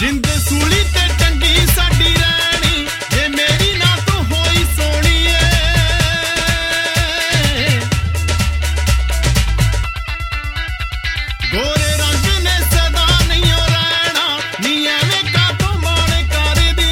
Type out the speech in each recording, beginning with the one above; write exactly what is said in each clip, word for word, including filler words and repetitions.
ਜਿੰਦ ਸੂਲੀ ਤੇ ਟੰਗੀ ਸਾਡੀ ਰਹਿਣੀ ਜੇ ਮੇਰੀ ਨਾ ਤੂੰ ਹੋਈ ਸੋਹਣੀਏ ਗੋਰੇ ਰੰਗ ਨੇ ਸਦਾ ਨਹੀਂ ਰਹਿਣਾ ਨੀ ਐਵੇਂ ਕਾਹਤੋਂ ਮਾਣ ਕਰਦੀ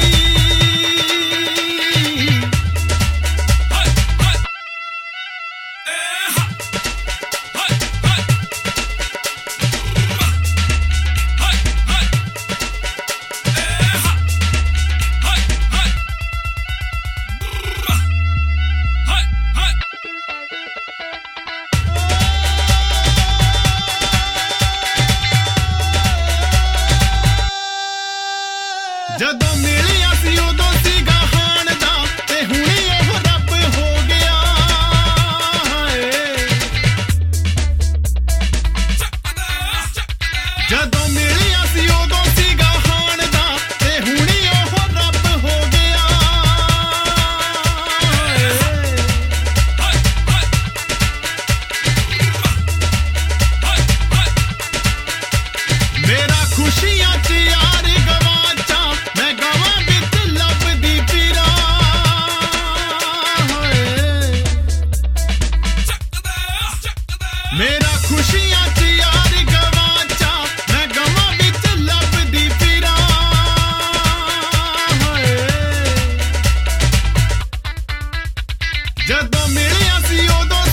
ਜਦੋਂ ਮਿਲਿਆ ਸੀ ਉਦੋਂ ਸੀਗਾ ਹਾਣ ਦਾ ਤੇ ਹੁਣੀ ਉਹ ਰੱਬ ਹੋ ਗਿਆ ਜਦੋਂ ਮਿਲਿਆ ਸੀ ਉਦੋਂ ਸੀਗਾ ਹਾਣ ਦਾ ਤੇ ਹੁਣੀ ਉਹ ਰੱਬ ਹੋ ਗਿਆ ਮੇਰਾ ਖੁਸ਼ੀਆਂ ਚ ਯਾਰ ਗਵਾਚਾਂ ਮੈਂ ਗਵਾਂ ਵਿੱਚ ਲੱਭਦੀ ਫਿਰਾਂ ਮੇਰਾ ਖੁਸ਼ੀਆਂ ਚ ਯਾਰ ਗਵਾਚਾਂ ਮੈਂ ਗਵਾਂ ਵਿੱਚ ਲੱਭਦੀ ਫਿਰਾਂ ਜਦੋਂ ਮਿਲਿਆ ਸੀ ਉਦੋਂ